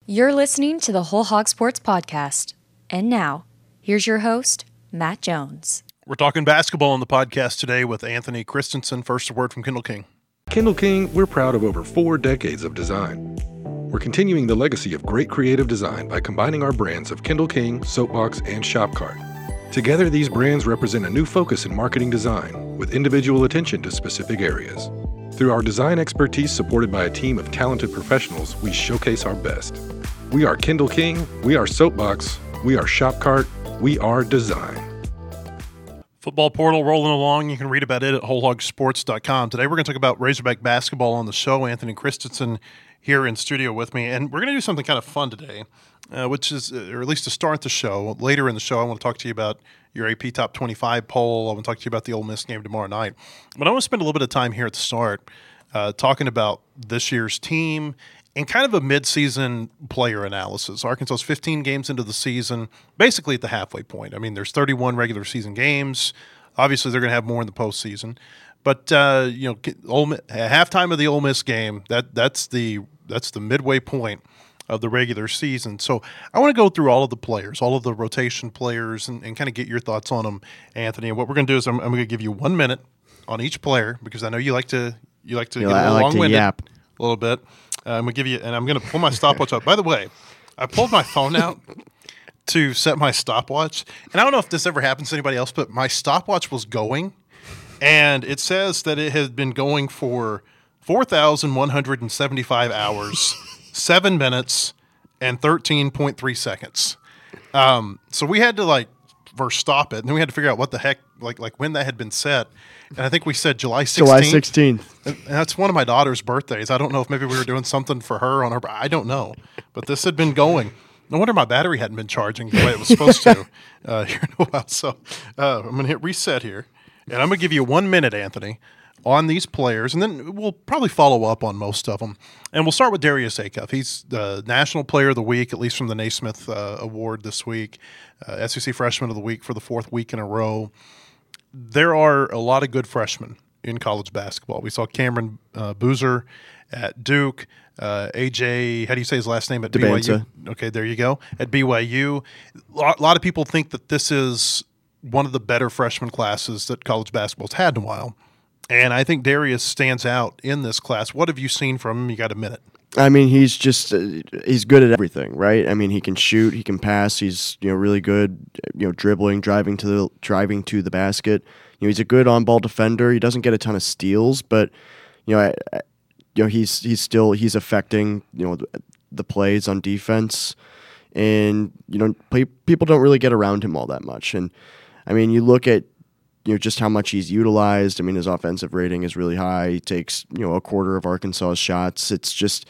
You're listening to the Whole Hog Sports Podcast. And now, here's your host, Matt Jones. We're talking basketball on the podcast today with Anthony Christensen. First, a word from Kendall King. Kendall King, we're proud of over 4 decades of design. We're continuing the legacy of great creative design by combining our brands of Kendall King, Soapbox, and Shopcart. Together, these brands represent a new focus in marketing design with individual attention to specific areas. Through our design expertise supported by a team of talented professionals, we showcase our best. We are Kendall King, we are Soapbox, we are Shopcart, we are design. Football portal rolling along. You can read about it at wholehogsports.com. Today we're going to talk about Razorback basketball on the show. Anthony Christensen here in studio with me. And we're going to do something kind of fun today, which is, or at least to start the show. Later in the show, I want to talk to you about your AP Top 25 poll. I want to talk to you about the Ole Miss game tomorrow night. But I want to spend a little bit of time here at the start talking about this year's team and kind of a midseason player analysis. Arkansas's 15 games into the season, basically at the halfway point. I mean, there's 31 regular season games. Obviously, they're going to have more in the postseason. But halftime of the Ole Miss game, that's the midway point of the regular season. So I want to go through all of the players, all of the rotation players, and kind of get your thoughts on them, Anthony. And what we're going to do is I'm going to give you 1 minute on each player because I know you like to get a little long-winded a little bit. I'm going to give you, and I'm going to pull my stopwatch up. By the way, I pulled my phone out to set my stopwatch, and I don't know if this ever happens to anybody else, but my stopwatch was going, and it says that it has been going for 4,175 hours, 7 minutes, and 13.3 seconds. So we had to first stop it, and then we had to figure out what the heck, when that had been set. And I think we said July 16th. July 16th. And that's one of my daughter's birthdays. I don't know if maybe we were doing something for her on her. I don't know, but this had been going. No wonder my battery hadn't been charging the way it was supposed to here in a while. So I'm going to hit reset here, and I'm going to give you 1 minute, Anthony, on these players, and then we'll probably follow up on most of them. And we'll start with Darius Acuff. He's the National Player of the Week, at least from the Naismith Award this week, SEC Freshman of the Week for the 4th week in a row. There are a lot of good freshmen in college basketball. We saw Cameron Boozer at Duke, AJ, how do you say his last name, at DeBanza. BYU? Okay, there you go. At BYU. A lot of people think that this is one of the better freshman classes that college basketball's had in a while. And I think Darius stands out in this class. What have you seen from him? You got a minute. I mean, he's just he's good at everything, right? I mean, he can shoot, he can pass. He's really good, dribbling, driving to the basket. He's a good on-ball defender. He doesn't get a ton of steals, but he's affecting the plays on defense, and people don't really get around him all that much. And I mean, you look at just how much he's utilized. I mean, his offensive rating is really high. He takes, a quarter of Arkansas's shots. It's just,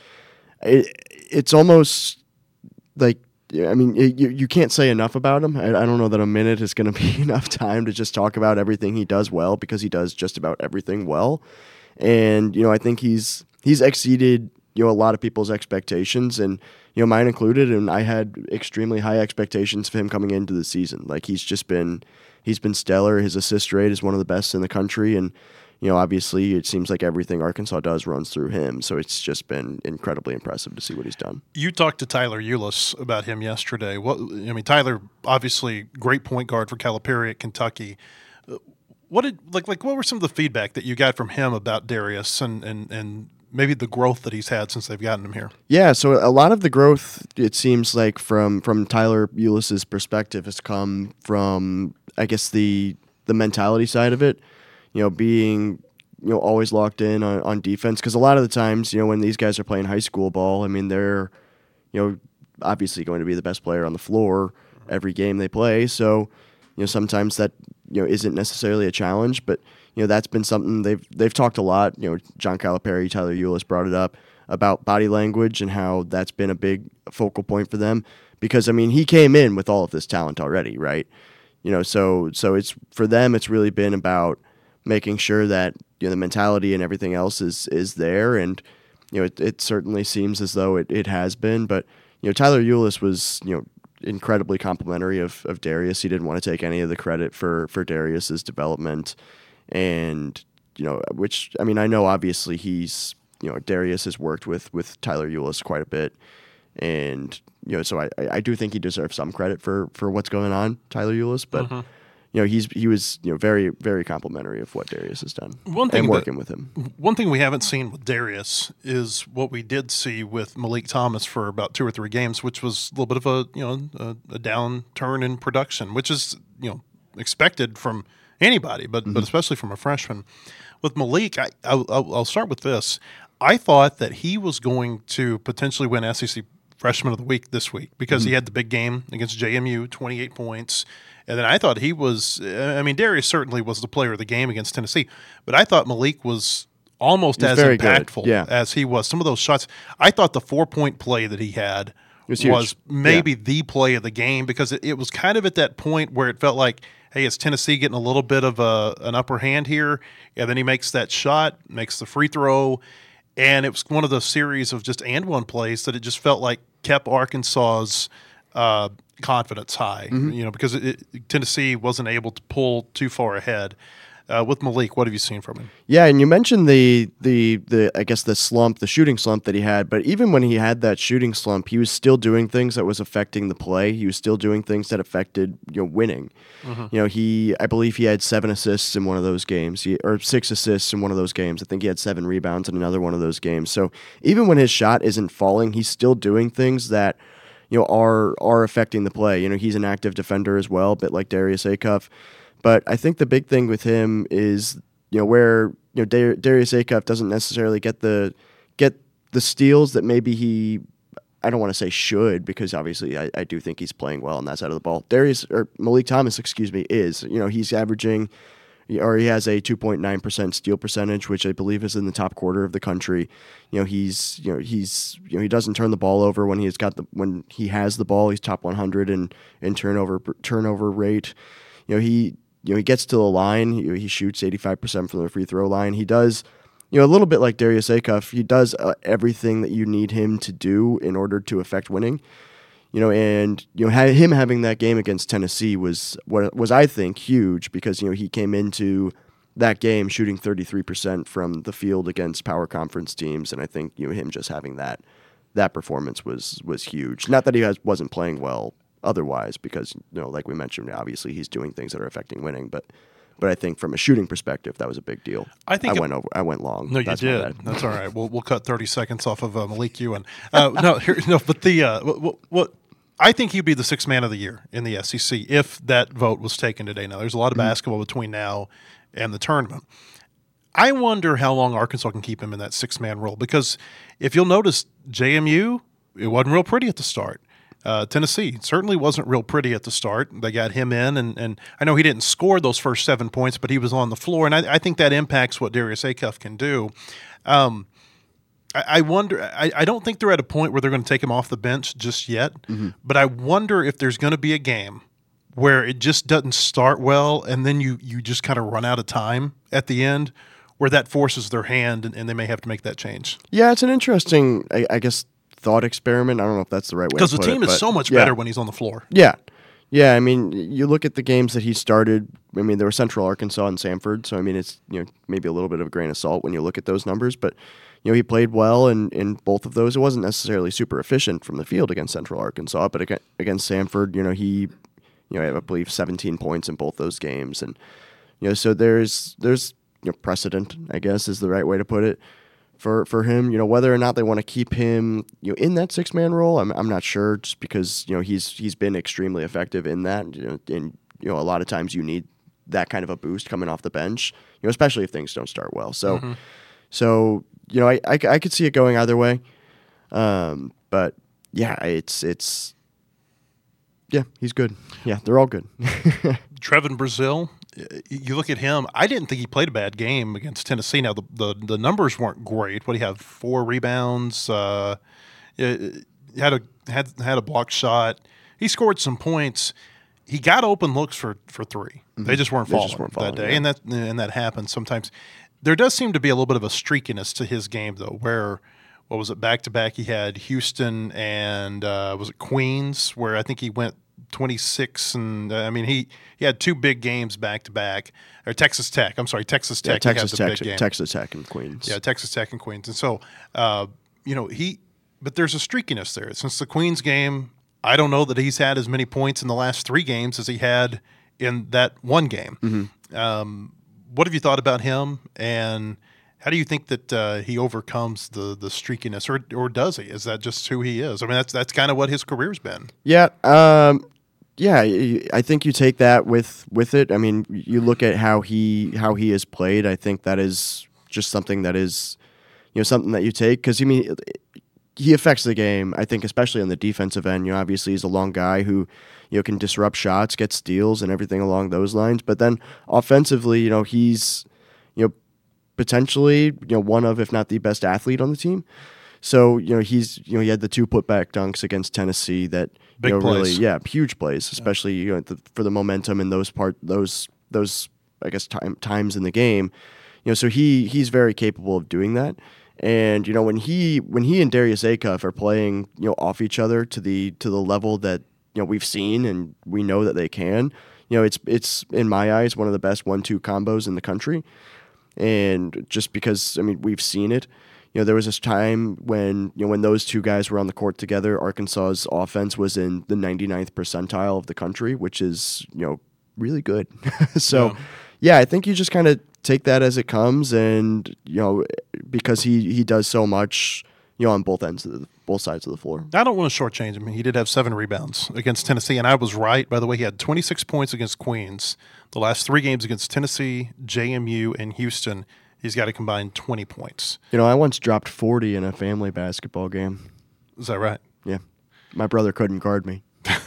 it's almost like, I mean, you can't say enough about him. I don't know that a minute is going to be enough time to just talk about everything he does well, because he does just about everything well. And, I think he's exceeded, a lot of people's expectations, and, mine included. And I had extremely high expectations of him coming into the season. Like, he's been stellar. His assist rate is one of the best in the country. And, obviously it seems like everything Arkansas does runs through him. So it's just been incredibly impressive to see what he's done. You talked to Tyler Ulis about him yesterday. Tyler, obviously great point guard for Calipari at Kentucky. What were some of the feedback that you got from him about Darius and maybe the growth that he's had since they've gotten him here? Yeah, so a lot of the growth, it seems like from Tyler Ulis's perspective, has come from, I guess, the mentality side of it, being always locked in on defense. Because a lot of the times, when these guys are playing high school ball, I mean, they're obviously going to be the best player on the floor every game they play. So sometimes that isn't necessarily a challenge, but that's been something they've talked a lot. John Calipari, Tyler Ulis brought it up about body language and how that's been a big focal point for them. Because I mean, he came in with all of this talent already, right? So it's for them. It's really been about making sure that the mentality and everything else is there, and it certainly seems as though it has been. But Tyler Ulis was incredibly complimentary of Darius. He didn't want to take any of the credit for Darius's development, and which I mean, I know obviously he's Darius has worked with Tyler Ulis quite a bit, And so I do think he deserves some credit for what's going on, Tyler Ulis, but he was very, very complimentary of what Darius has done. And working with him. One thing we haven't seen with Darius is what we did see with Malik Thomas for about 2 or 3 games, which was a little bit of a downturn in production, which is expected from anybody, but especially from a freshman. With Malik, I'll start with this. I thought that he was going to potentially win SEC Freshman of the Week this week because he had the big game against JMU, 28 points. And then I thought he was – Darius certainly was the player of the game against Tennessee, but I thought Malik was almost as impactful as he was. Some of those shots – I thought the 4-point play that he had was maybe the play of the game because it was kind of at that point where it felt like, hey, is Tennessee getting a little bit of an upper hand here? And then he makes that shot, makes the free throw, and it was one of those series of just and one plays that it just felt like kept Arkansas's confidence high, because Tennessee wasn't able to pull too far ahead. With Malik, what have you seen from him? Yeah, and you mentioned the I guess the slump, the shooting slump that he had, but even when he had that shooting slump, he was still doing things that was affecting the play. He was still doing things that affected winning. I believe he had 7 assists in one of those games, or 6 assists in one of those games. I think he had 7 rebounds in another one of those games. So even when his shot isn't falling, he's still doing things that are affecting the play. He's an active defender as well, a bit like Darius Acuff. But I think the big thing with him is, where Darius Acuff doesn't necessarily get the steals that maybe he, I don't want to say should, because obviously I do think he's playing well on that side of the ball. Malik Thomas, is, he's averaging, or he has a 2.9% steal percentage, which I believe is in the top quarter of the country. He doesn't turn the ball over when when he has the ball. He's top 100 in turnover rate. He gets to the line. He shoots 85% from the free throw line. He does, a little bit like Darius Acuff. He does everything that you need him to do in order to affect winning. And him having that game against Tennessee was I think huge because he came into that game shooting 33% from the field against power conference teams, and I think him just having that performance was huge. Not that he wasn't playing well otherwise, because like we mentioned, obviously he's doing things that are affecting winning, but I think from a shooting perspective, that was a big deal. I went long. No, you did. That's all right. We'll cut 30 seconds off of Malik Ewan. But what I think he'd be the 6th man of the year in the SEC if that vote was taken today. Now, there's a lot of basketball between now and the tournament. I wonder how long Arkansas can keep him in that 6-man role, because if you'll notice, JMU, it wasn't real pretty at the start. Tennessee certainly wasn't real pretty at the start. They got him in, and I know he didn't score those first 7 points, but he was on the floor, and I think that impacts what Darius Acuff can do. I wonder. I don't think they're at a point where they're going to take him off the bench just yet, but I wonder if there's going to be a game where it just doesn't start well, and then you just kind of run out of time at the end, where that forces their hand, and they may have to make that change. Yeah, it's an interesting, I guess, thought experiment. I don't know if that's the right way to put it. Because the team is so much better when he's on the floor. Yeah. Yeah, you look at the games that he started. There were Central Arkansas and Samford, so it's maybe a little bit of a grain of salt when you look at those numbers. But he played well in both of those. It wasn't necessarily super efficient from the field against Central Arkansas, but against Samford, he had, I believe, 17 points in both those games, and so there's precedent, I guess, is the right way to put it. For him, whether or not they want to keep him, in that 6-man role, I'm not sure. Just because he's been extremely effective in that, and a lot of times you need that kind of a boost coming off the bench, especially if things don't start well. So, I could see it going either way, but yeah, it's he's good. Yeah, they're all good. Trevin Brazile. You look at him. I didn't think he played a bad game against Tennessee. Now the numbers weren't great. What do you have? 4 rebounds. Had a blocked shot. He scored some points. He got open looks for 3. They just weren't falling that day, yeah. and that happens sometimes. There does seem to be a little bit of a streakiness to his game, though. Where what was it, back to back? He had Houston and was it Queens, where I think he went 26, and he had 2 big games back to back. Or Texas Tech. I'm sorry, Texas Tech. Yeah, Texas Tech and Queens. Yeah, Texas Tech and Queens. And so, but there's a streakiness there. Since the Queens game, I don't know that he's had as many points in the last 3 games as he had in that one game. Mm-hmm. What have you thought about him, and how do you think that he overcomes the streakiness, or does he? Is that just who he is? I mean, that's kind of what his career's been. Yeah. Yeah, I think you take that with it. I mean, you look at how he has played. I think that is just something that is, something that you take, because he affects the game. I think especially on the defensive end. Obviously he's a long guy who can disrupt shots, get steals, and everything along those lines. But then offensively, he's potentially one of, if not the best athlete on the team. So he's he had the 2 putback dunks against Tennessee that big plays. Really huge plays, especially for the momentum in those I guess times in the game. So he's very capable of doing that. And when he and Darius Acuff are playing off each other to the level that we've seen and we know that they can, it's in my eyes one of the best 1-2 combos in the country. And just because we've seen it. There was this time when when those 2 guys were on the court together, Arkansas's offense was in the 99th percentile of the country, which is really good. So, I think you just kind of take that as it comes, and because he does so much on both sides of the floor. I don't want to shortchange him. He did have 7 rebounds against Tennessee, and I was right. By the way, he had 26 points against Queens. The last 3 games against Tennessee, JMU, and Houston, he's got a combined 20 points. I once dropped 40 in a family basketball game. Is that right? Yeah. My brother couldn't guard me.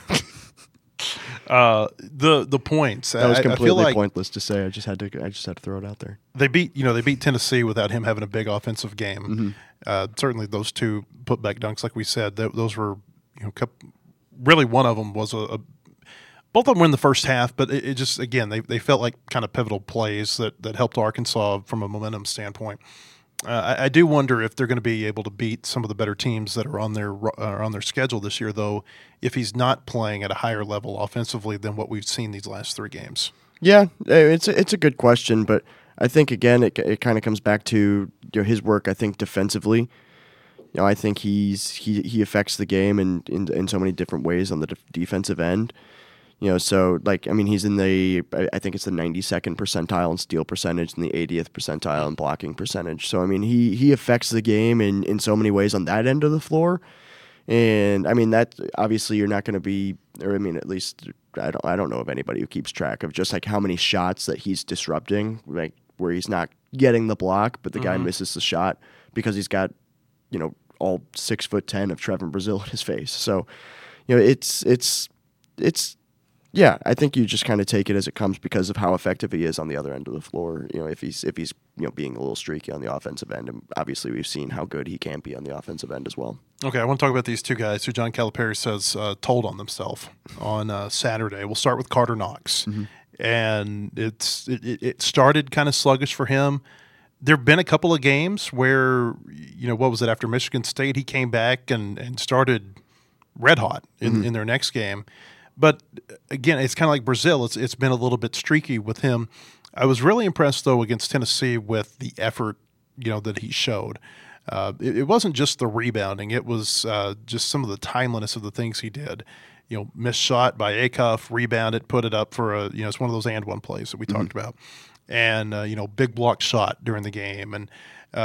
The points. That was completely I feel like pointless to say. I just had to throw it out there. They beat Tennessee without him having a big offensive game. Mm-hmm. Certainly those 2 putback dunks, like we said, those were really one of them was both of them were in the first half, but it just, again, they felt like kind of pivotal plays that helped Arkansas from a momentum standpoint. I do wonder if they're going to be able to beat some of the better teams that are on their schedule this year, though, if he's not playing at a higher level offensively than what we've seen these last 3 games. Yeah, it's a good question, but I think, again, it kind of comes back to his work, I think, defensively. I think he affects the game in so many different ways on the defensive end. So he's in I think it's the 92nd percentile in steal percentage and the 80th percentile in blocking percentage. So he affects the game in so many ways on that end of the floor. And that obviously you're not going to be, or at least I don't know of anybody who keeps track of just how many shots that he's disrupting, where he's not getting the block, but the guy misses the shot because he's got all 6'10" of Trevor Brazile in his face. So it's. Yeah, I think you just kind of take it as it comes because of how effective he is on the other end of the floor. If he's being a little streaky on the offensive end, and obviously we've seen how good he can be on the offensive end as well. Okay, I want to talk about these 2 guys who John Calipari says told on themselves on Saturday. We'll start with Carter Knox, and it started kind of sluggish for him. There have been a couple of games where what was it, after Michigan State, he came back and started red hot in their next game. But again, it's kind of like Brazile. It's been a little bit streaky with him. I was really impressed, though, against Tennessee with the effort, that he showed. It wasn't just the rebounding. It was just some of the timeliness of the things he did. Missed shot by Acuff, rebounded, put it up for it's one of those and one plays that we talked about. And, big block shot during the game. And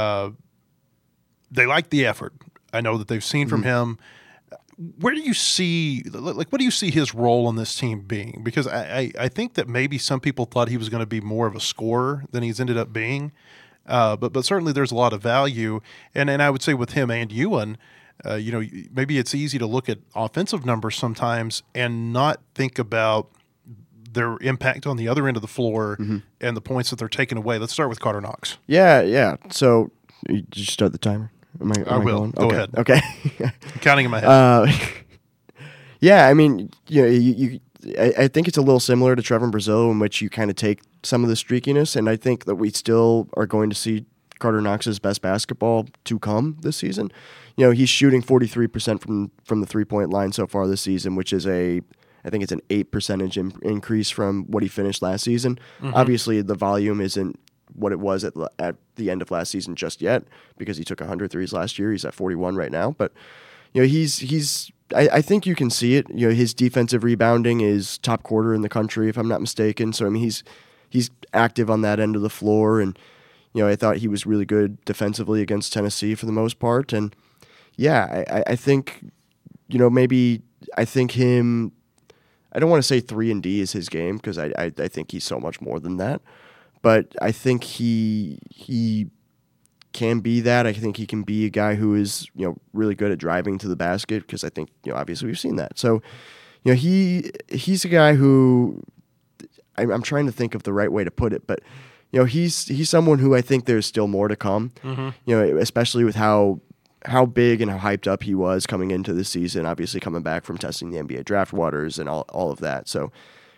they like the effort. I know that they've seen from him. Where do you see, what do you see his role on this team being? Because I think that maybe some people thought he was going to be more of a scorer than he's ended up being. But certainly there's a lot of value. And I would say with him and Ewan, maybe it's easy to look at offensive numbers sometimes and not think about their impact on the other end of the floor and the points that they're taking away. Let's start with Carter Knox. Yeah. So did you start the timer? I will. Go ahead. Okay. I'm counting in my head. Yeah, I think it's a little similar to Trevor Brazile, in which you kind of take some of the streakiness, and I think that we still are going to see Carter Knox's best basketball to come this season. He's shooting 43% from the 3-point line so far this season, which is I think it's an 8% increase from what he finished last season. Obviously, the volume isn't what it was at the end of last season just yet, because he took 100 threes last year. He's at 41 right now, but I think you can see it. His defensive rebounding is top quarter in the country, if I'm not mistaken. So I mean, he's active on that end of the floor, and I thought he was really good defensively against Tennessee for the most part. And yeah, I think maybe I think him. I don't want to say 3-and-D is his game, because I think he's so much more than that. But I think he can be that. I think he can be a guy who is really good at driving to the basket, because I think obviously we've seen that. So he's a guy who I'm trying to think of the right way to put it, but he's someone who I think there's still more to come. Mm-hmm. Especially with how big and how hyped up he was coming into the season, obviously coming back from testing the NBA draft waters and all of that. So,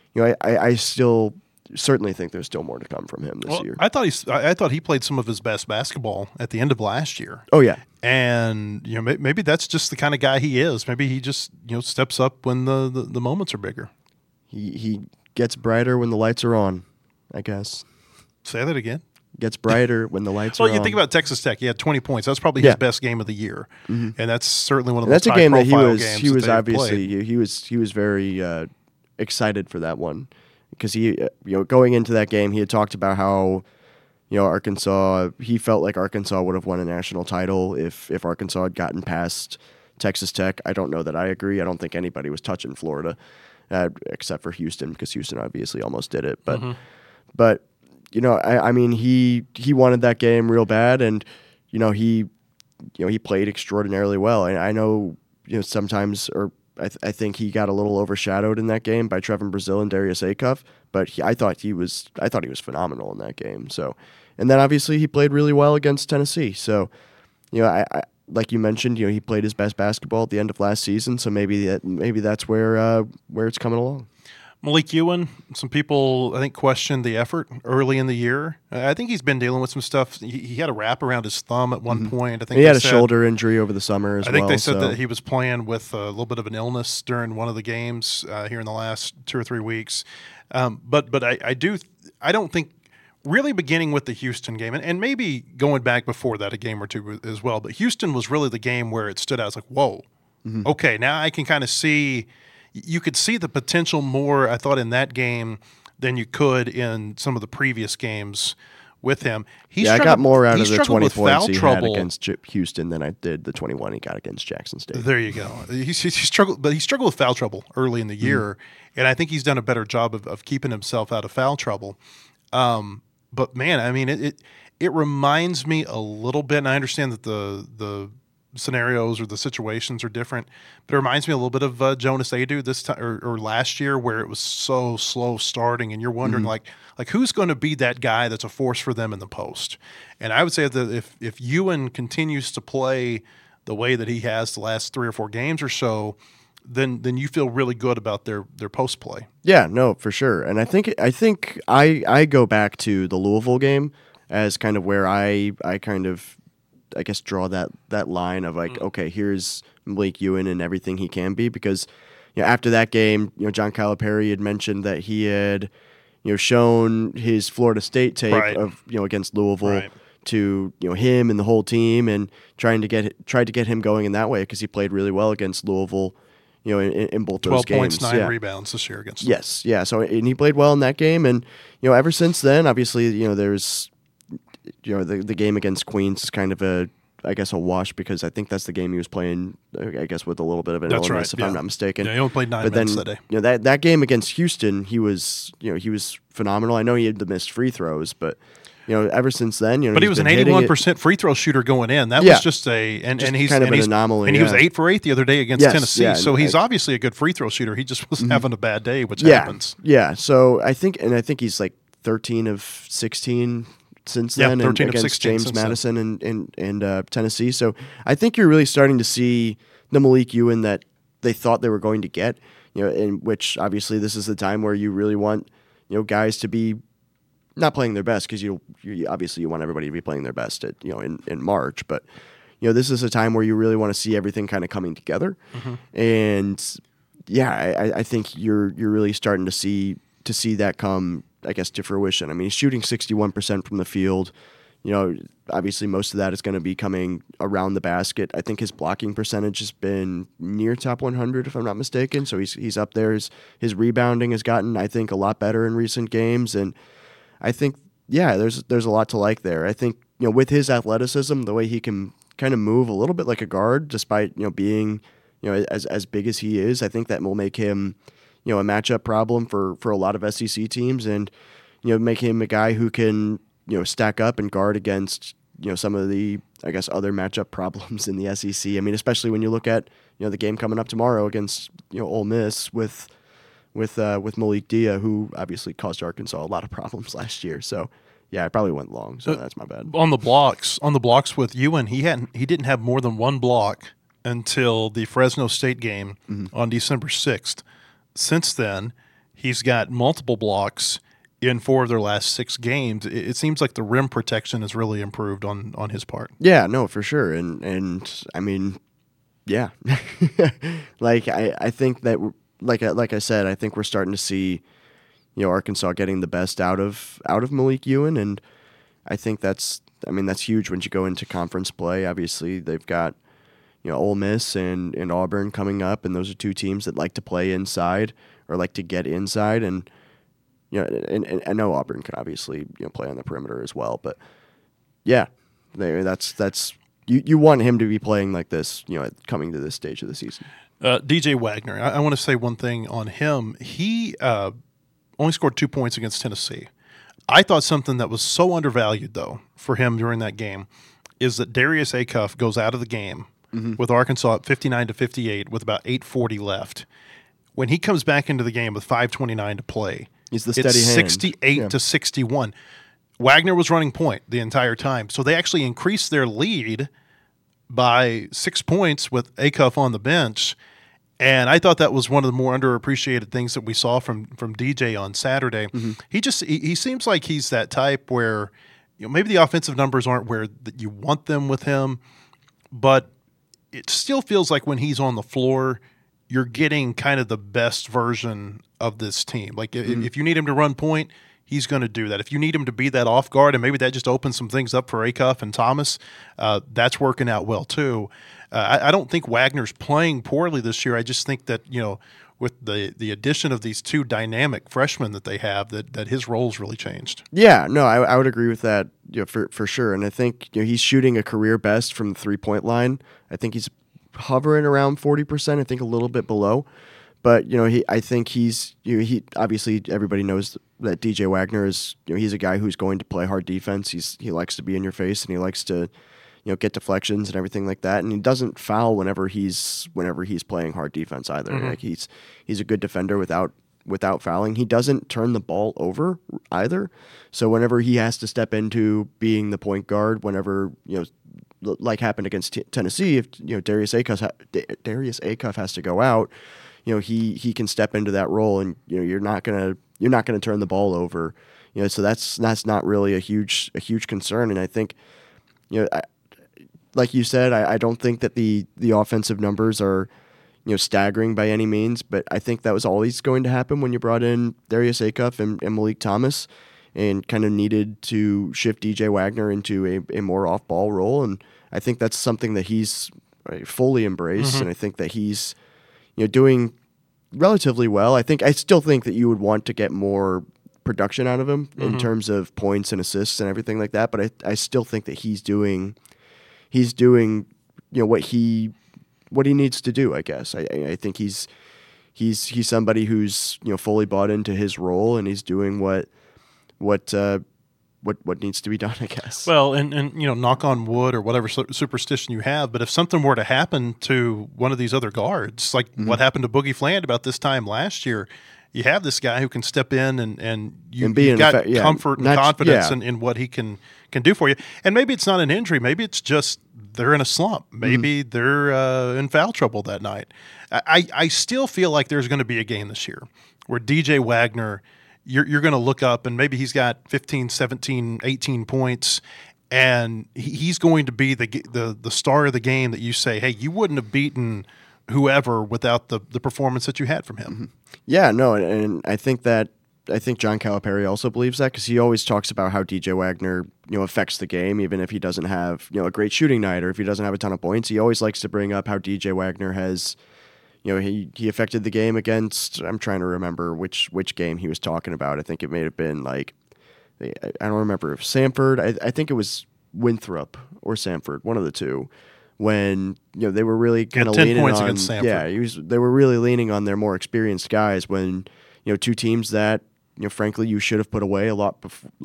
I still certainly think there's still more to come from him this year. I thought he played some of his best basketball at the end of last year. Oh yeah. And maybe that's just the kind of guy he is. Maybe he just steps up when the moments are bigger. He gets brighter when the lights are on, I guess. Say that again. Gets brighter when the lights are on. Well, you think about Texas Tech. He had 20 points. That's probably his best game of the year, and that's certainly one of the most high-profile games. He was obviously he was very excited for that one, because he going into that game, he had talked about how Arkansas. He felt like Arkansas would have won a national title if Arkansas had gotten past Texas Tech. I don't know that I agree. I don't think anybody was touching Florida, except for Houston, because Houston obviously almost did it. But I mean, he wanted that game real bad, and he played extraordinarily well. And I know sometimes, or I think he got a little overshadowed in that game by Trevin Brazile and Darius Acuff, but I thought he was phenomenal in that game. So, and then obviously he played really well against Tennessee. So, I like you mentioned, he played his best basketball at the end of last season. So maybe that's where it's coming along. Malik Ewan, some people, I think, questioned the effort early in the year. I think he's been dealing with some stuff. He had a wrap around his thumb at one point. I think he had a shoulder injury over the summer as well. I think they said that he was playing with a little bit of an illness during one of the games here in the last 2 or 3 weeks. But I don't think, really beginning with the Houston game, and maybe going back before that a game or two as well, but Houston was really the game where it stood out. It's like, whoa, okay, now I can kind of see – you could see the potential more, I thought, in that game than you could in some of the previous games with him. I got more out of the 20 points he had against Houston than I did the 21 he got against Jackson State. There you go. He struggled with foul trouble early in the year, and I think he's done a better job of keeping himself out of foul trouble. But man, I mean, it reminds me a little bit, and I understand that the scenarios or the situations are different, but it reminds me a little bit of Jonas Adu this time or last year, where it was so slow starting, and you're wondering like who's going to be that guy that's a force for them in the post. And I would say that if Ewan continues to play the way that he has the last 3 or 4 games or so, then you feel really good about their post play. Yeah, no, for sure. And I think I go back to the Louisville game as kind of where I kind of, I guess, draw that line of like, okay, here's Malik Ewan and everything he can be, because after that game, John Calipari had mentioned that he had shown his Florida State tape of against Louisville to him and the whole team, and tried to get him going in that way, because he played really well against Louisville in both those games. 12 points, 9 rebounds this year against them. Yes, yeah. So, and he played well in that game, and ever since then, obviously, there's the game against Queens is kind of a wash, because I think that's the game he was playing, I guess, with a little bit of an illness, if I'm not mistaken. Yeah, he only played 9 minutes that day. That game against Houston, he was phenomenal. I know he had the missed free throws, but ever since then, but he was an 81% free throw shooter going in. That was just and he's kind of an anomaly. And he was 8 for 8 the other day against Tennessee. So he's obviously a good free throw shooter. He just was having a bad day, which happens. Yeah. So I think he's like 13 of 16 since then, and against James Madison and Tennessee. So I think you're really starting to see the Malik Ewan that they thought they were going to get. In which obviously this is the time where you really want guys to be not playing their best, because you obviously you want everybody to be playing their best at in March, but this is a time where you really want to see everything kind of coming together, and I think you're really starting to see that come I guess, to fruition. I mean, he's shooting 61% from the field. You know, obviously most of that is going to be coming around the basket. I think his blocking percentage has been near top 100, if I'm not mistaken. So he's up there. His rebounding has gotten, I think, a lot better in recent games. And I think, yeah, there's a lot to like there. I think, you know, with his athleticism, the way he can kind of move a little bit like a guard, despite, you know, being, you know, as big as he is, I think that will make him, you know, a matchup problem for a lot of SEC teams, and, you know, make him a guy who can, you know, stack up and guard against, you know, some of the, I guess, other matchup problems in the SEC. I mean, especially when you look at, you know, the game coming up tomorrow against, you know, Ole Miss with Malik Dia, who obviously caused Arkansas a lot of problems last year. So, yeah, I probably went long, so that's my bad. On the blocks with Ewan, he didn't have more than one block until the Fresno State game on December 6th. Since then, he's got multiple blocks in 4 of their last 6 games. It seems like the rim protection has really improved on his part. Yeah, no, for sure. And I mean, yeah. Like I think that, like I said, I think we're starting to see, you know, Arkansas getting the best out of Malik Ewan, and I think that's huge when you go into conference play. Obviously, they've got, you know, Ole Miss and Auburn coming up, and those are 2 teams that like to play inside or like to get inside. And, you know, and I know Auburn can obviously, you know, play on the perimeter as well, but yeah, that's you want him to be playing like this, you know, coming to this stage of the season. DJ Wagner, I want to say one thing on him. He only scored 2 points against Tennessee. I thought something that was so undervalued, though, for him during that game is that Darius Acuff goes out of the game with Arkansas at 59-58 with about 8:40 left. When he comes back into the game with 5:29 to play, he's the steady it's hand. 68-61. Wagner was running point the entire time, so they actually increased their lead by 6 points with Acuff on the bench. And I thought that was one of the more underappreciated things that we saw from DJ on Saturday. He seems like he's that type where, you know, maybe the offensive numbers aren't where that you want them with him, but it still feels like when he's on the floor, you're getting kind of the best version of this team. Like if you need him to run point, he's going to do that. If you need him to be that off guard, and maybe that just opens some things up for Acuff and Thomas, that's working out well too. I don't think Wagner's playing poorly this year. I just think that, you know, with the addition of these 2 dynamic freshmen that they have, that his role's really changed. Yeah, no, I would agree with that, you know, for sure. And I think, you know, he's shooting a career best from the 3-point line. I think he's hovering around 40%. I think a little bit below. But, you know, I think he's, you know, he obviously everybody knows that DJ Wagner is, you know, he's a guy who's going to play hard defense. He likes to be in your face, and he likes to, you know, get deflections and everything like that. And he doesn't foul whenever he's playing hard defense either. Like he's a good defender without fouling. He doesn't turn the ball over either. So whenever he has to step into being the point guard, whenever, you know, like happened against Tennessee, if, you know, Darius Acuff has to go out, you know, he can step into that role, and, you know, you're not gonna turn the ball over, you know. So that's not really a huge concern. And I think, you know, like you said, I don't think that the offensive numbers are, you know, staggering by any means, but I think that was always going to happen when you brought in Darius Acuff and Malik Thomas, and kind of needed to shift DJ Wagner into a more off-ball role. And I think that's something that he's fully embraced, and I think that he's, you know, doing relatively well. I still think that you would want to get more production out of him in terms of points and assists and everything like that, but I still think that he's doing, you know, what he needs to do, I guess. I think he's somebody who's, you know, fully bought into his role, and he's doing what needs to be done, I guess. Well, and you know, knock on wood or whatever superstition you have, but if something were to happen to one of these other guards, like what happened to Boogie Fland about this time last year, you have this guy who can step in and you've got comfort and confidence in what he can do for you. And maybe it's not an injury. Maybe it's just they're in a slump. Maybe they're in foul trouble that night. I still feel like there's going to be a game this year where DJ Wagner, you're going to look up and maybe he's got 15, 17, 18 points, and he's going to be the star of the game that you say, hey, you wouldn't have beaten whoever without the performance that you had from him. Yeah, no, and I think that I think John Calipari also believes that because he always talks about how DJ Wagner, affects the game, even if he doesn't have, a great shooting night or if he doesn't have a ton of points. He always likes to bring up how DJ Wagner has, he affected the game against, I'm trying to remember which game he was talking about. I think it may have been like, I don't remember if Samford, I think it was Winthrop or Samford, one of the two, when they were really kind of leaning points on against Samford. They were really leaning on their more experienced guys when two teams that frankly you should have put away a lot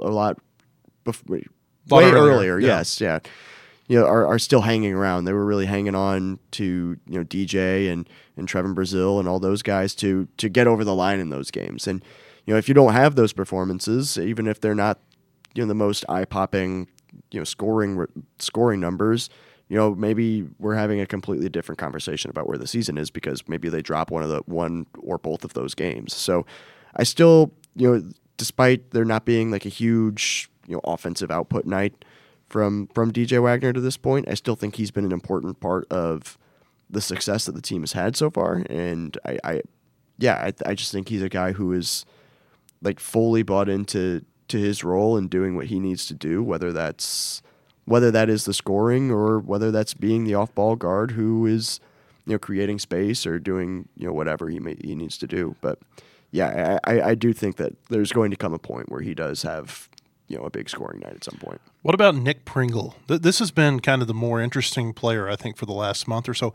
way earlier. Yeah. Yes, yeah. Are still hanging around. They were really hanging on to DJ and Trevin Brazil and all those guys to get over the line in those games. And if you don't have those performances, even if they're not the most eye-popping scoring numbers, maybe we're having a completely different conversation about where the season is because maybe they drop one or both of those games. So I still, despite there not being like a huge offensive output night from DJ Wagner to this point, I still think he's been an important part of the success that the team has had so far. And I just think he's a guy who is like fully bought into his role and doing what he needs to do, whether that is the scoring or whether that's being the off-ball guard who is, creating space or doing, whatever he needs to do. But yeah, I do think that there's going to come a point where he does have, a big scoring night at some point. What about Nick Pringle? This has been kind of the more interesting player, I think, for the last month or so.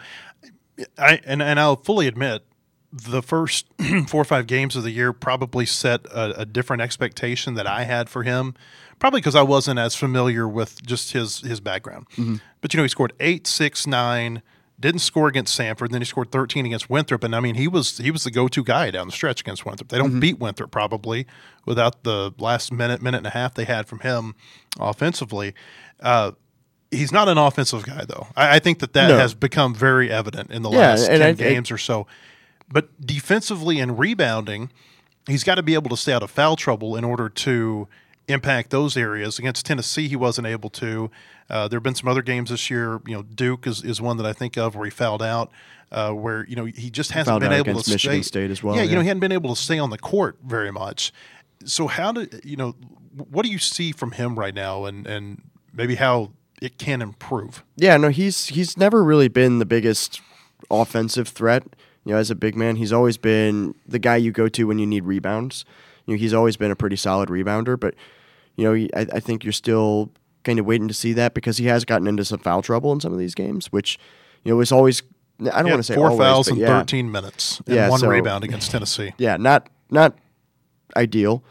I'll fully admit, the first 4 or 5 games of the year probably set a different expectation that I had for him, probably because I wasn't as familiar with just his background. Mm-hmm. But, he scored 8, 6, 9, didn't score against Samford, then he scored 13 against Winthrop. And, I mean, he was the go-to guy down the stretch against Winthrop. They don't beat Winthrop probably without the last minute and a half they had from him offensively. He's not an offensive guy, though. I think that has become very evident in the last 10 games or so. But defensively and rebounding, he's got to be able to stay out of foul trouble in order to impact those areas. Against Tennessee, he wasn't able to. There have been some other games this year. Duke is one that I think of where he fouled out, where he just hasn't been able to stay. Michigan State as well. Yeah, he hadn't been able to stay on the court very much. So what do you see from him right now, and maybe how it can improve? Yeah, no, he's never really been the biggest offensive threat. As a big man, he's always been the guy you go to when you need rebounds. He's always been a pretty solid rebounder, but I think you're still kind of waiting to see that because he has gotten into some foul trouble in some of these games, which was always. I don't want to say 4 always, fouls in 13 minutes and 1 rebound against Tennessee. Yeah, not ideal,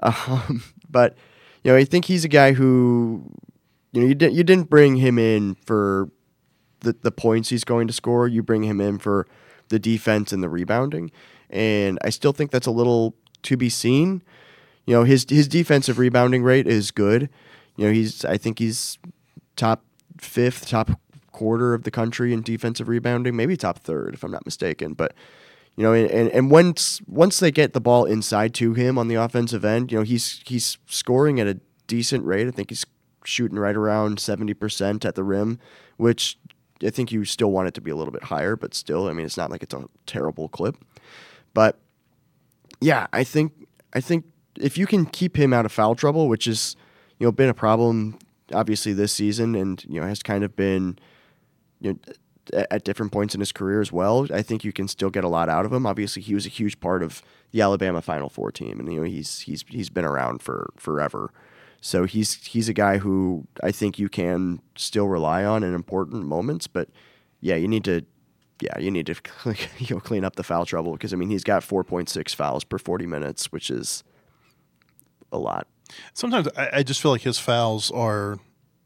but I think he's a guy who you didn't bring him in for the points he's going to score. You bring him in for the defense and the rebounding, and I still think that's a little to be seen. His defensive rebounding rate is good. I think he's top 5th, top quarter of the country in defensive rebounding, maybe top 3rd if I'm not mistaken. But and once they get the ball inside to him on the offensive end, he's scoring at a decent rate. I think he's shooting right around 70% at the rim, which I think you still want it to be a little bit higher, but still, I mean, it's not like it's a terrible clip. But yeah, I think if you can keep him out of foul trouble, which is been a problem obviously this season, and has kind of been at different points in his career as well, I think you can still get a lot out of him. Obviously, he was a huge part of the Alabama Final Four team, and he's been around for forever. So he's a guy who I think you can still rely on in important moments, but you need to clean up the foul trouble because he's got 4.6 fouls per 40 minutes, which is a lot. Sometimes I just feel like his fouls are.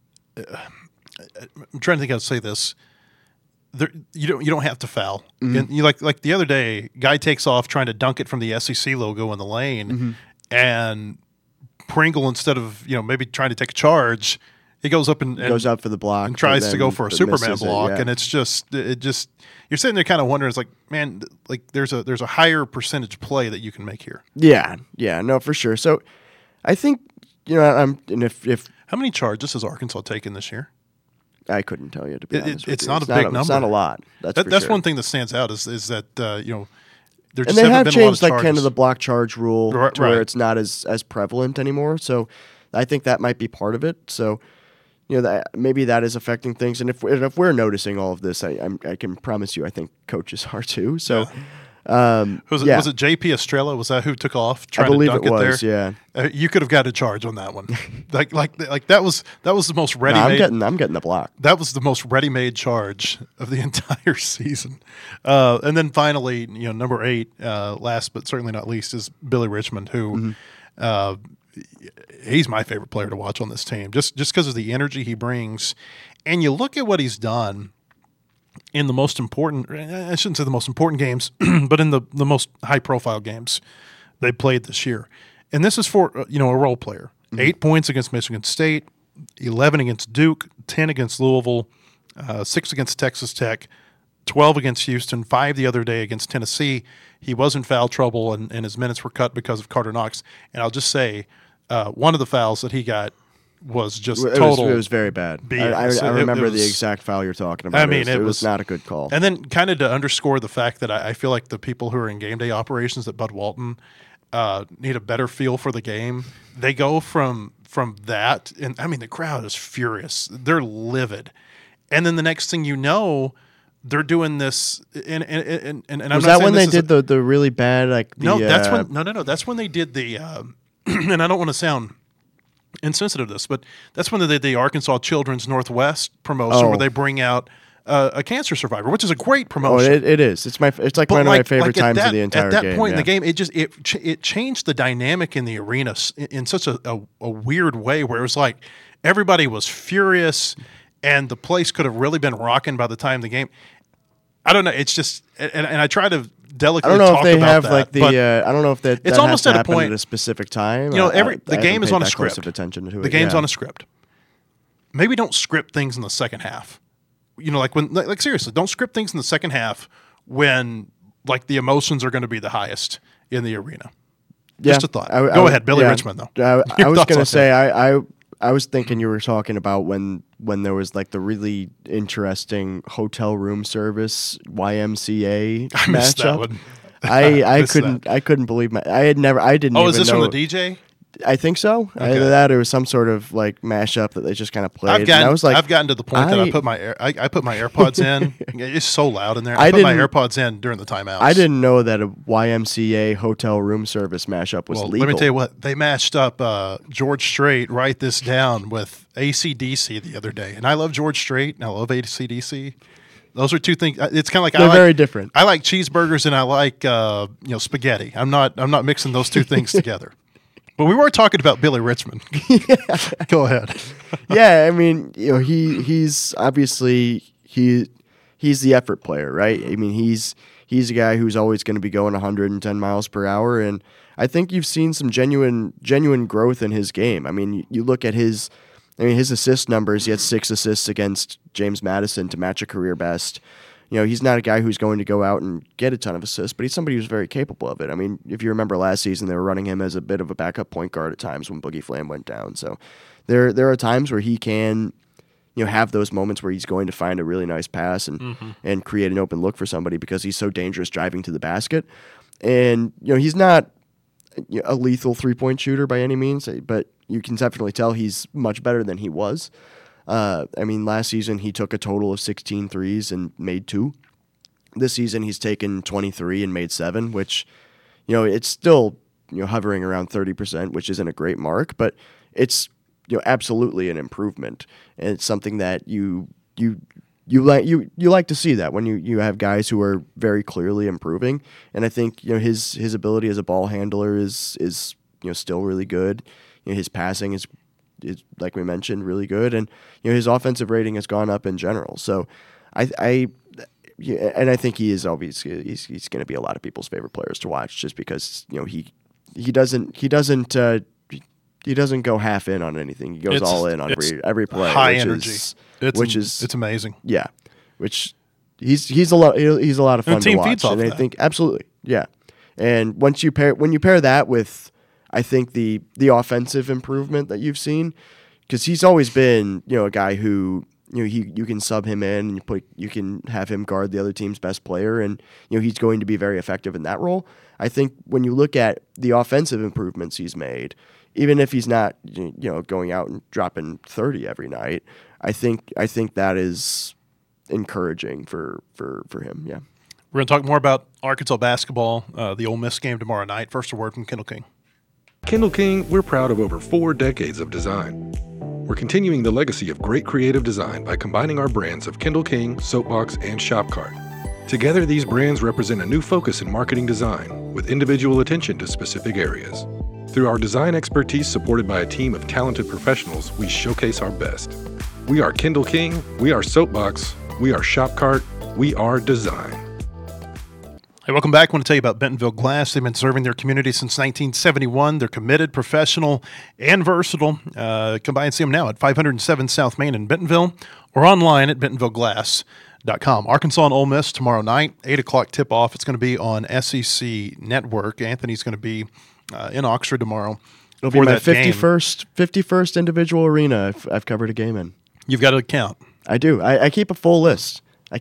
I'm trying to think how to say this. You don't have to foul. Mm-hmm. And you like the other day, guy takes off trying to dunk it from the SEC logo in the lane, and Pringle, instead of maybe trying to take a charge, he goes up and goes up for the block and tries to go for a Superman block, and it's just you're sitting there kind of wondering, it's like, man, like there's a higher percentage play that you can make here. Yeah, no, for sure. So I think if how many charges has Arkansas taken this year? I couldn't tell you, to be honest. It's not a big number. It's not a lot. That's sure. one thing that stands out is that there And just they haven't have been a lot changed of like kind of charges. the block charge rule Right, to where right. it's not as prevalent anymore. So I think that might be part of it. So that maybe that is affecting things. And if we're noticing all of this, I can promise you, I think coaches are too. So Was it JP Estrella? Was that who took off I trying believe to dunk it was. there? Yeah, You could have got a charge on that one. like that was the most no, ready-made. I'm getting the block. That was the most ready-made charge of the entire season. And then finally, number 8, last but certainly not least, is Billy Richmond, who he's my favorite player to watch on this team, just because of the energy he brings. And you look at what he's done in the most important, I shouldn't say the most important games, but in the most high-profile games they played this year. And this is for a role player. 8 points against Michigan State, 11 against Duke, 10 against Louisville, 6 against Texas Tech, 12 against Houston, 5 the other day against Tennessee. He was in foul trouble, and his minutes were cut because of Carter Knox. And I'll just say, one of the fouls that he got was just total. It was very bad. BS. I remember It was- the exact foul you're talking about. I mean, it it was was not a good call. And then kind of to underscore the fact that I feel like the people who are in game day operations at Bud Walton need a better feel for the game. They go from that, and I mean, the crowd is furious. They're livid. And then the next thing you know, they're doing this. And I'm Was not that saying when they this is did the really bad that's when no. That's when they did the. And I don't want to sound insensitive to this, but that's when they did the Arkansas Children's Northwest promotion, Oh. where they bring out a cancer survivor, which is a great Oh, promotion. it is. It's like But one of my favorite at times that, of the entire At that game. point in yeah. the game, it changed the dynamic in the arena in such a weird way, where it was like everybody was furious, and the place could have really been rocking by the time the game. I don't know. It's just, and I try to I delicately don't know talk if they about have that, like the. but I don't know if that. it's that almost has to at a happen point- at a specific time. the I game haven't is paid on a that close script. of attention to The it. game's yeah. on a script. Maybe don't script things in the second half. Like when, like seriously, don't script things in the second half when like the emotions are going to be the highest in the arena. Just a thought. Go ahead, Billy Richmond, though. I Your was thoughts going on to say I was thinking you were talking about when there was like the really interesting hotel room service YMCA I missed that matchup. one. I missed couldn't believe I didn't Oh, even is this know. from the DJ? I think so. Okay. Either that or it was some sort of like mashup that they just kind of played. I've gotten to the point that I- I put my AirPods in. It's so loud in there. I I put my didn't- AirPods in during the timeouts. I didn't know that a YMCA hotel room service mashup was Well, legal. let me tell you what, they mashed up George Strait, write this down, with AC/DC the other day. And I love George Strait and I love AC/DC. Those are two things. It's kind of like They're very different. I like cheeseburgers and I like spaghetti. I'm not mixing those two things together. But we were talking about Billy Richmond. Go ahead. Yeah, I mean, he's obviously he's the effort player, right? I mean, he's a guy who's always going to be going 110 miles per hour, and I think you've seen some genuine growth in his game. I mean, you look at his assist numbers. He had 6 assists against James Madison to match a career best. He's not a guy who's going to go out and get a ton of assists, but he's somebody who's very capable of it. I mean, if you remember last season, they were running him as a bit of a backup point guard at times when Boogie Flam went down. So there are times where he can, have those moments where he's going to find a really nice pass and create an open look for somebody because he's so dangerous driving to the basket. And, he's not a lethal three-point shooter by any means, but you can definitely tell he's much better than he was. I mean, last season he took a total of 16 threes and made 2. This season he's taken 23 and made 7, which, it's still, hovering around 30%, which isn't a great mark, but it's, absolutely an improvement. And it's something that you like to see that when you have guys who are very clearly improving. And I think, his ability as a ball handler is still really good. His passing is like we mentioned, really good, and his offensive rating has gone up in general. So, I think he is obviously he's going to be a lot of people's favorite players to watch, just because he doesn't go half in on anything. He goes all in on every play. High which energy. It's amazing. Yeah, which he's a lot of fun And the team to watch, feeds off and I that. think absolutely yeah. And when you pair that with, I think the offensive improvement that you've seen, because he's always been a guy who you can sub him in and you can have him guard the other team's best player, and he's going to be very effective in that role. I think when you look at the offensive improvements he's made, even if he's not going out and dropping 30 every night, I think that is encouraging for him. Yeah. We're going to talk more about Arkansas basketball, the Ole Miss game tomorrow night. First, a word from Kendall King. Kendall King, we're proud of over 4 decades of design. We're continuing the legacy of great creative design by combining our brands of Kendall King, Soapbox, and Shopcart. Together, these brands represent a new focus in marketing design with individual attention to specific areas. Through our design expertise supported by a team of talented professionals, we showcase our best. We are Kendall King, we are Soapbox, we are Shopcart, we are design. Hey, welcome back. I want to tell you about Bentonville Glass. They've been serving their community since 1971. They're committed, professional, and versatile. Come by and see them now at 507 South Main in Bentonville or online at bentonvilleglass.com. Arkansas and Ole Miss tomorrow night, 8 o'clock tip-off. It's going to be on SEC Network. Anthony's going to be in Oxford tomorrow. It'll be my 51st individual arena I've covered a game in. You've got to count. I do. I keep a full list. I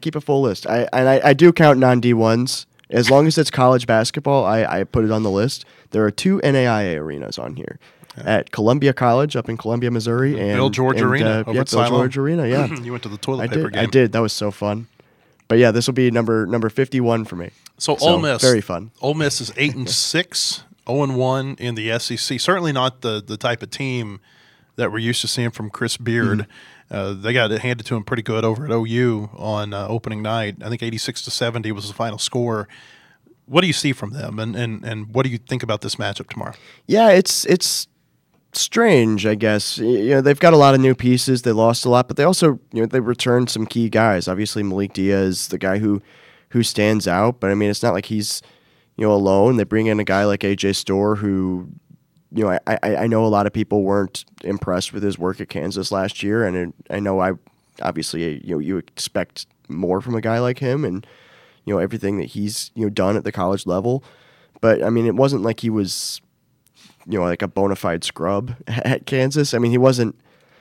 do count non-D1s. As long as it's college basketball, I put it on the list. There are 2 NAIA arenas on here. At Columbia College up in Columbia, Missouri. And Bill George Arena. Bill George Arena, yeah. You went to the toilet paper game. I did. That was so fun. But yeah, this will be number 51 for me. So Ole Miss. Very fun. Ole Miss is 8-6, 0-1 in the SEC. Certainly not the type of team that we're used to seeing from Chris Beard. They got it handed to him pretty good over at OU on opening night. I think 86-70 was the final score. What do you see from them, and what do you think about this matchup tomorrow? Yeah, it's strange, I guess. They've got a lot of new pieces. They lost a lot, but they also they returned some key guys. Obviously, Malik Diaz, the guy who stands out, but I mean, it's not like he's alone. They bring in a guy like AJ Storr who. I know a lot of people weren't impressed with his work at Kansas last year, and I know obviously you expect more from a guy like him, and everything that he's done at the college level. But I mean, it wasn't like he was like a bona fide scrub at Kansas. I mean, he wasn't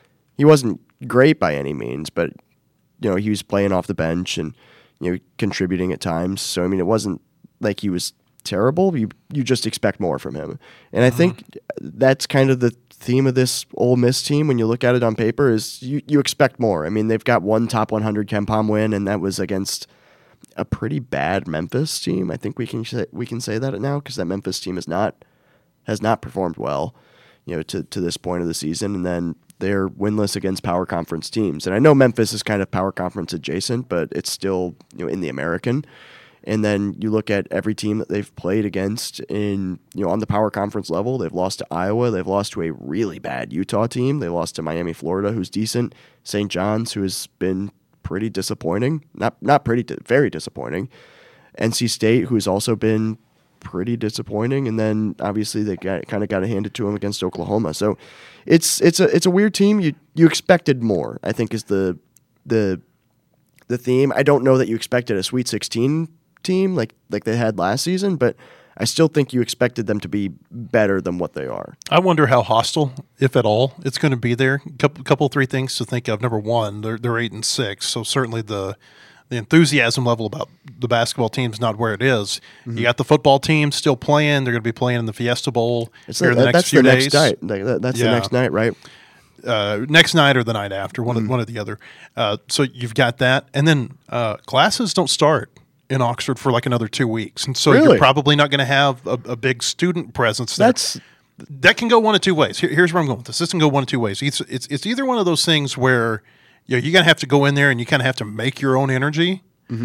great by any means, but he was playing off the bench and contributing at times. So I mean, it wasn't like he was terrible. You just expect more from him, and I think that's kind of the theme of this Ole Miss team. When you look at it on paper, is you expect more. I mean, they've got one top 100 KenPom win, and that was against a pretty bad Memphis team. I think we can say that now, because that Memphis team has not performed well, to this point of the season, and then they're winless against power conference teams. And I know Memphis is kind of power conference adjacent, but it's still in the American. And then you look at every team that they've played against in on the power conference level. They've lost to Iowa. They've lost to a really bad Utah team. They lost to Miami, Florida, who's decent. St. John's, who has been pretty disappointing. Very disappointing. NC State, who's also been pretty disappointing. And then obviously they kind of got it handed to them against Oklahoma. So it's a weird team. You expected more, I think, is the theme. I don't know that you expected a Sweet 16 team like they had last season, but I still think you expected them to be better than what they are. I wonder how hostile, if at all, it's going to be there. Couple 3 things to think of. Number one, they're 8-6, so certainly the enthusiasm level about the basketball team is not where it is. Mm-hmm. You got the football team still playing. They're going to be playing in the Fiesta Bowl here in the next few days. That's the next night, right? Next night or the night after, one or the other. So you've got that, and then classes don't start in Oxford for like another 2 weeks, and so you're probably not going to have a big student presence there. That can go one of 2 ways. Here's where I'm going with this. This can go one of 2 ways. It's either one of those things where you're going to have to go in there and you kind of have to make your own energy,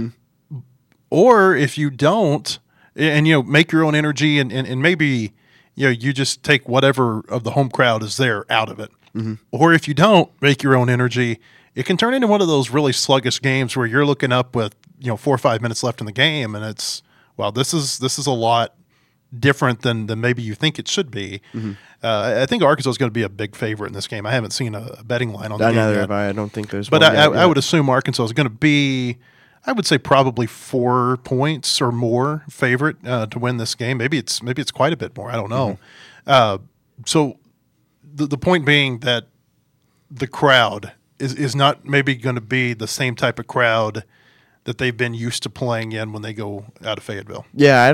or if you don't, and make your own energy, and maybe you just take whatever of the home crowd is there out of it, or if you don't make your own energy, it can turn into one of those really sluggish games where you're looking up with 4 or 5 minutes left in the game, and it's this is a lot different than maybe you think it should be. I think Arkansas is going to be a big favorite in this game. I haven't seen a betting line on the game yet. I don't think there's. But I would assume Arkansas is going to be, I would say, probably 4 points or more favorite to win this game. Maybe it's quite a bit more. I don't know. So the point being that the crowd is not maybe going to be the same type of crowd that they've been used to playing in when they go out of Fayetteville. Yeah,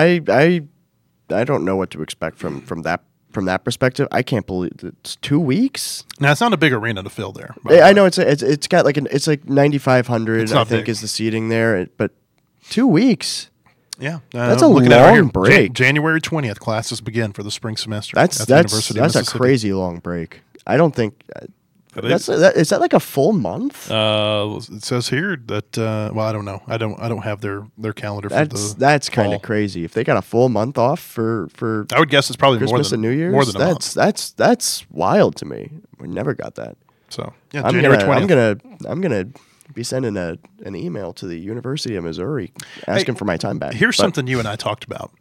I don't know what to expect from that perspective. I can't believe it's 2 weeks. Now it's not a big arena to fill there. I know it's got like it's like 9,500. I think big. is the seating there, but 2 weeks. Yeah, That's a looking at it right here. long break. January 20th, classes begin for the spring semester. That's at the University of a Mississippi. crazy long break. I don't think is that like a full month? It says here that well, I don't know. I don't have their calendar for That's kind fall. of crazy. If they got a full month off for I would guess it's probably Christmas and New Year's, more than a month. that's wild to me. We never got that. So yeah, I'm January 20th. I'm gonna be sending an email to the University of Missouri asking for my time back. Here's something you and I talked about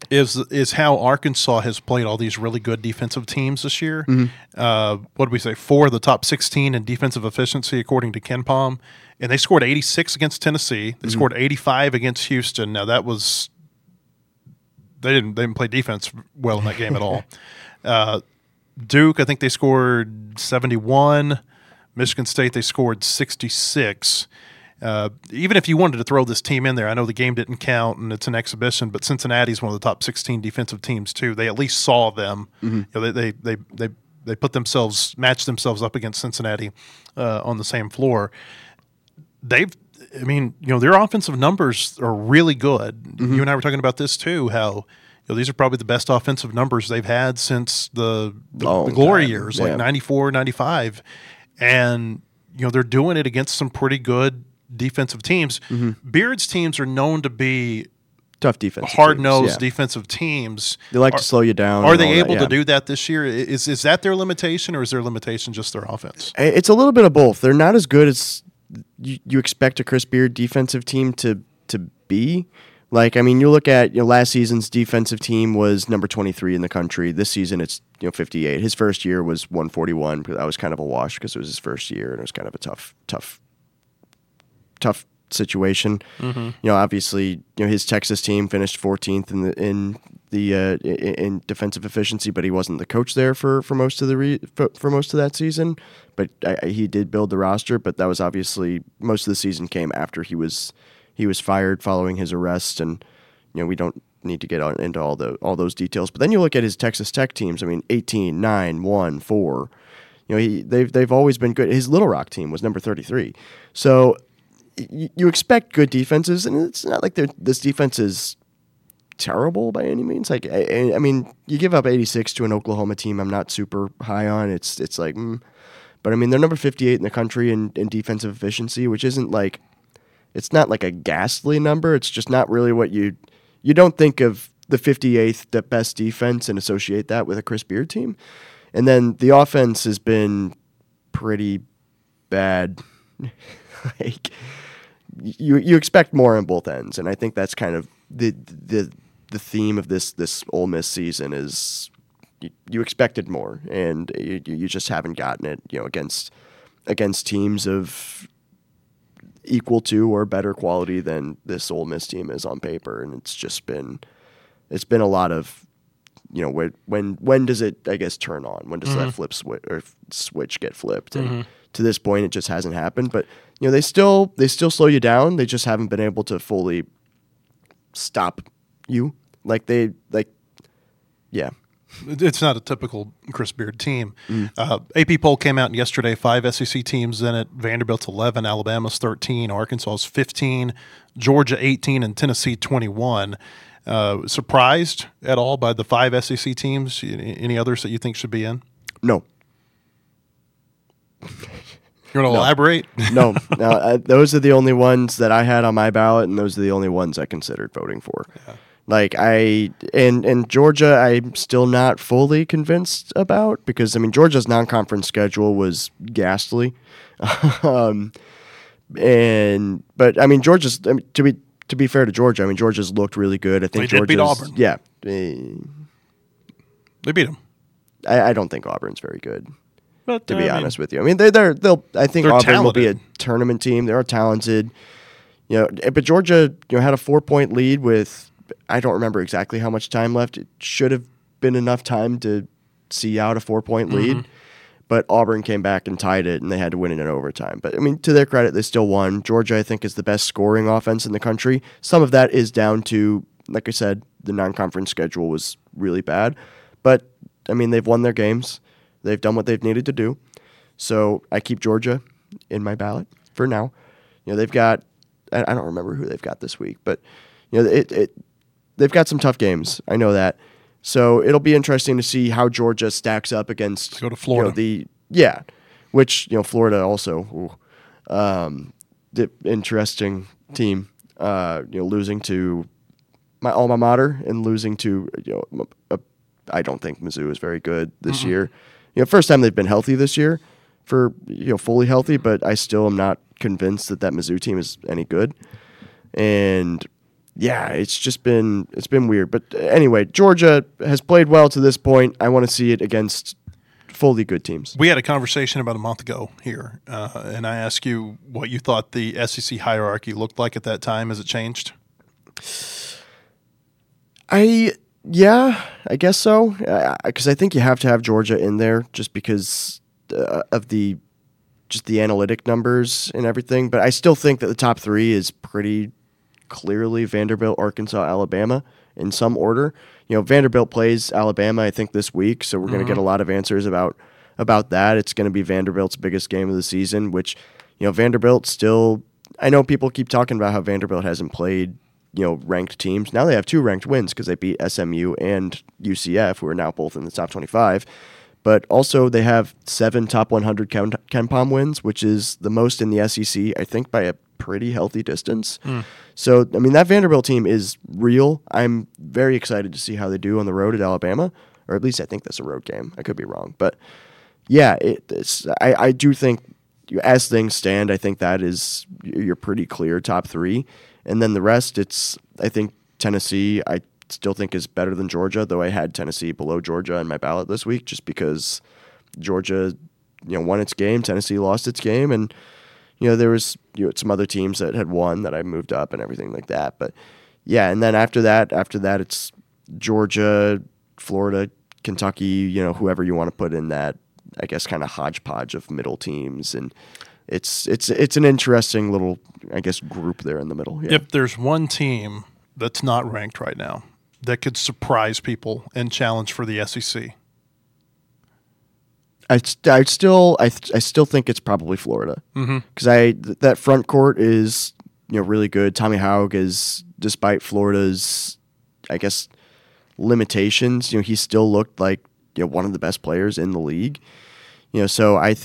is how Arkansas has played all these really good defensive teams this year. Mm-hmm. What did we say? 4 of the top 16 in defensive efficiency according to KenPom, and they scored 86 against Tennessee. They scored 85 against Houston. Now that was they didn't play defense well in that game at all. Duke, I think they scored 71. Michigan State, they scored 66. Even if you wanted to throw this team in there, I know the game didn't count and it's an exhibition, but Cincinnati's one of the top 16 defensive teams too. They at least saw them. You know, they put matched themselves up against Cincinnati on the same floor. Their offensive numbers are really good. You and I were talking about this too, how these are probably the best offensive numbers they've had since the glory years, like 94, 95. And, they're doing it against some pretty good defensive teams. Beard's teams are known to be tough defense, hard-nosed defensive teams. They like to slow you down. Are they able to do that this year? Is that their limitation, or is their limitation just their offense? It's a little bit of both. They're not as good as you expect a Chris Beard defensive team to be. Like, I mean, you look at last season's defensive team was number 23 in the country. This season, it's 58. His first year was 141. That was kind of a wash because it was his first year and it was kind of a tough situation. Obviously, his Texas team finished 14th in defensive efficiency, but he wasn't the coach there for most of that season. But he did build the roster. But that was obviously most of the season came after he was fired following his arrest, and we don't need to get into all those details. But then you look at his Texas Tech teams. I mean, 18, 9, 1, 4. They've always been good. His Little Rock team was number 33. So you expect good defenses, and it's not like this defense is terrible by any means. Like I mean, you give up 86 to an Oklahoma team I'm not super high on. It's like, but I mean, they're number 58 in the country in defensive efficiency, which isn't like. It's not like a ghastly number. It's just not really what you don't think of the 58th best defense and associate that with a Chris Beard team. And then the offense has been pretty bad. Like you expect more on both ends, and I think that's kind of the theme of this Ole Miss season is you expected more, and you just haven't gotten it. Against teams of equal to or better quality than this Ole Miss team is on paper, and it's been a lot of when does it turn on? When does that switch get flipped? And to this point, it just hasn't happened. But they still slow you down. They just haven't been able to fully stop you. It's not a typical Chris Beard team. AP poll came out yesterday. 5 SEC teams in it. Vanderbilt's 11, Alabama's 13, Arkansas's 15, Georgia 18, and Tennessee 21. Surprised at all by the 5 SEC teams? Any others that you think should be in? No. You want to elaborate? No. Those are the only ones that I had on my ballot, and those are the only ones I considered voting for. Yeah. Like and Georgia, I'm still not fully convinced about because Georgia's non-conference schedule was ghastly, Georgia's to be fair to Georgia, Georgia's looked really good. I think they did beat Auburn. Yeah, they beat them. I don't think Auburn's very good. But, to be honest with you, they'll. I think Auburn talented. Will be a tournament team. They are talented, But Georgia, had a 4-point lead with. I don't remember exactly how much time left. It should have been enough time to see out a 4-point lead. but Auburn came back and tied it, and they had to win it in overtime. But, I mean, to their credit, they still won. Georgia, I think, is the best scoring offense in the country. Some of that is down to, like I said, the non-conference schedule was really bad. But, I mean, they've won their games. They've done what they've needed to do. So I keep Georgia in my ballot for now. They've got, I don't remember who they've got this week, but, they've got some tough games. I know that. So it'll be interesting to see how Georgia stacks up against. Let's go to Florida. Which Florida also, the interesting team. Losing to my alma mater and losing to I don't think Mizzou is very good this year. First time they've been healthy this year, for fully healthy, but I still am not convinced that Mizzou team is any good. And yeah, it's been weird. But anyway, Georgia has played well to this point. I want to see it against fully good teams. We had a conversation about a month ago here, and I asked you what you thought the SEC hierarchy looked like at that time. Has it changed? I guess so. Because I think you have to have Georgia in there just because of the analytic numbers and everything. But I still think that the top three is pretty clearly Vanderbilt, Arkansas, Alabama in some order. Vanderbilt plays Alabama, I think, this week, so we're going to get a lot of answers about that. It's going to be Vanderbilt's biggest game of the season, which, Vanderbilt still, I know people keep talking about how Vanderbilt hasn't played, ranked teams. Now they have 2 ranked wins because they beat SMU and UCF, who are now both in the top 25. But also they have 7 top 100 KenPom wins, which is the most in the SEC, I think, by a pretty healthy distance. So, I mean, that Vanderbilt team is real. I'm very excited to see how they do on the road at Alabama, or at least I think that's a road game. I could be wrong. But, yeah, I do think, as things stand, I think that is your pretty clear top 3. And then the rest, I think Tennessee, I still think is better than Georgia, though I had Tennessee below Georgia in my ballot this week just because Georgia, won its game, Tennessee lost its game, and there was some other teams that had won that I moved up and everything like that. But yeah, and then after that it's Georgia, Florida, Kentucky, whoever you want to put in that, I guess, kind of hodgepodge of middle teams, and it's an interesting little, I guess, group there in the middle. Yeah. If there's one team that's not ranked right now that could surprise people and challenge for the SEC, I still think it's probably Florida because that front court is really good. Tommy Haug is, despite Florida's, I guess, limitations, he still looked like one of the best players in the league. So I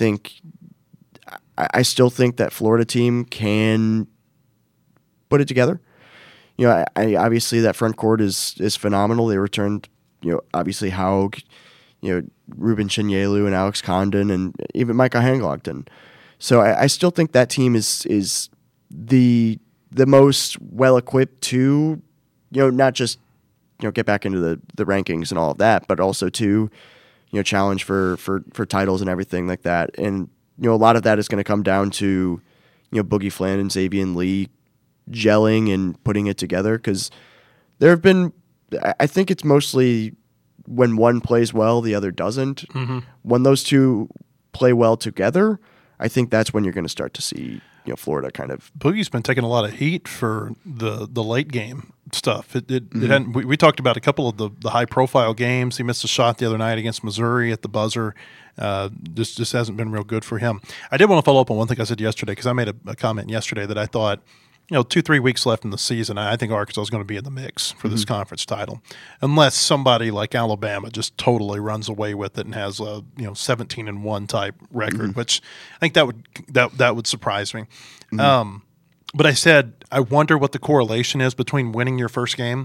still think that Florida team can put it together. I obviously that front court is phenomenal. They returned obviously Haug, Ruben Chinyelu and Alex Condon and even Micah Hanglogton. So I still think that team is the most well equipped to not just get back into the rankings and all of that, but also to challenge for titles and everything like that. And a lot of that is going to come down to Boogie Fland and Xavier Lee gelling and putting it together, because there have been, I think it's mostly when one plays well, the other doesn't. When those two play well together, I think that's when you're going to start to see Florida kind of. Boogie's been taking a lot of heat for the late game stuff. We talked about a couple of the high profile games. He missed a shot the other night against Missouri at the buzzer. Just hasn't been real good for him. I did want to follow up on one thing I said yesterday, because I made a comment yesterday that I thought, 2-3 weeks left in the season, I think Arkansas is going to be in the mix for this conference title, unless somebody like Alabama just totally runs away with it and has a 17-1 type record, which I think that would surprise me. But I said I wonder what the correlation is between winning your first game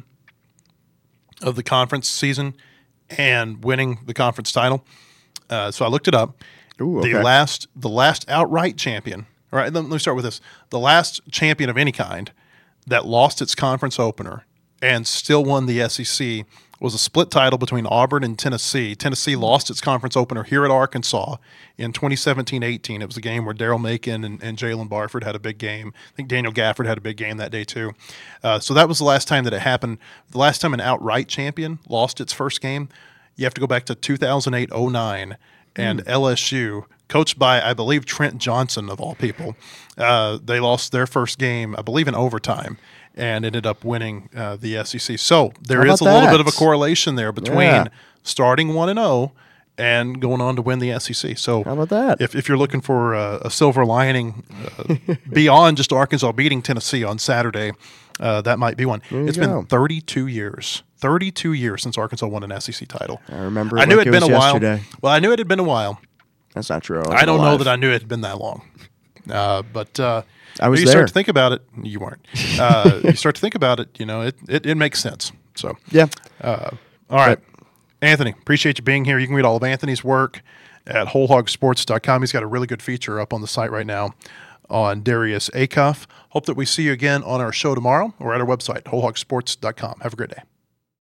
of the conference season and winning the conference title. So I looked it up. Ooh, okay. The last outright champion. All right, let me start with this. The last champion of any kind that lost its conference opener and still won the SEC was a split title between Auburn and Tennessee. Tennessee lost its conference opener here at Arkansas in 2017-18. It was a game where Daryl Macon and Jalen Barford had a big game. I think Daniel Gafford had a big game that day too. So that was the last time that it happened. The last time an outright champion lost its first game, you have to go back to 2008-09. and LSU, coached by, I believe, Trent Johnson, of all people. They lost their first game, I believe, in overtime, and ended up winning the SEC. So there How is a about little that? bit of a correlation there between Yeah. starting 1-0 and going on to win the SEC. So How about that? if you're looking for a silver lining beyond just Arkansas beating Tennessee on Saturday, that might be one. It's you been go. 32 years. 32 years since Arkansas won an SEC title. I remember. I knew like it had been was a while. yesterday. Well, I knew it had been a while. That's not true. I don't know that I knew it had been that long. But I was you there. start to think about it. You weren't. You start to think about it. You know, it makes sense. So Yeah. all right, Anthony, appreciate you being here. You can read all of Anthony's work at wholehogsports.com. He's got a really good feature up on the site right now on Darius Acuff. Hope that we see you again on our show tomorrow or at our website, wholehogsports.com. Have a great day.